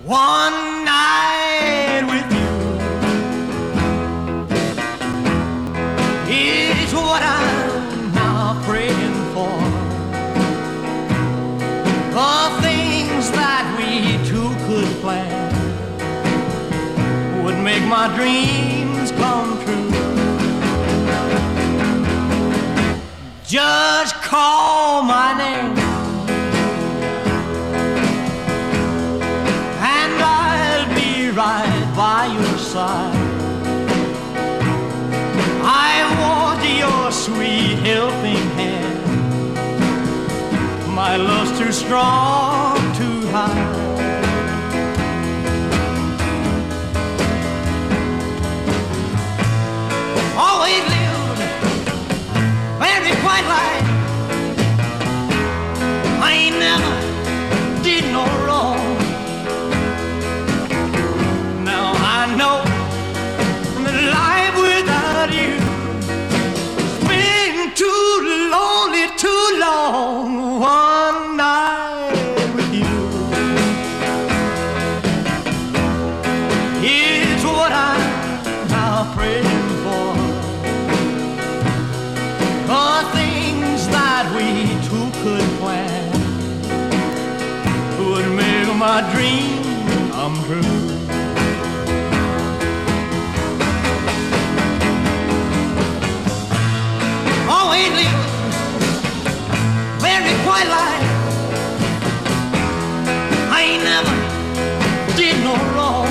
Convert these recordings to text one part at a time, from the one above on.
One night with you is what I'm now praying for. The things that we two could plan would make my dreams come true. Just call my name and I'll be right by your side. I want your sweet helping hand. My love's too strong to hide. Always lived very quiet life. I ain't never did no wrong. Now I know that life without you has been too lonely, too long. One night with you is what I'm now praying for. The things that we two could plan would make my dream come true. Always live very quiet life. I ain't never did no wrong.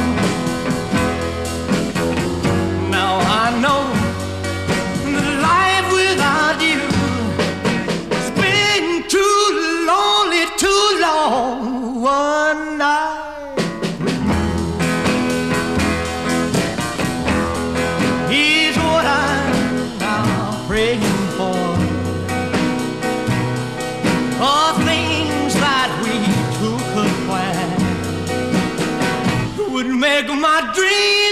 Now I know that life without you has been too lonely, too long. One night is what I'm now praying for. The things that we two could plan would make my dream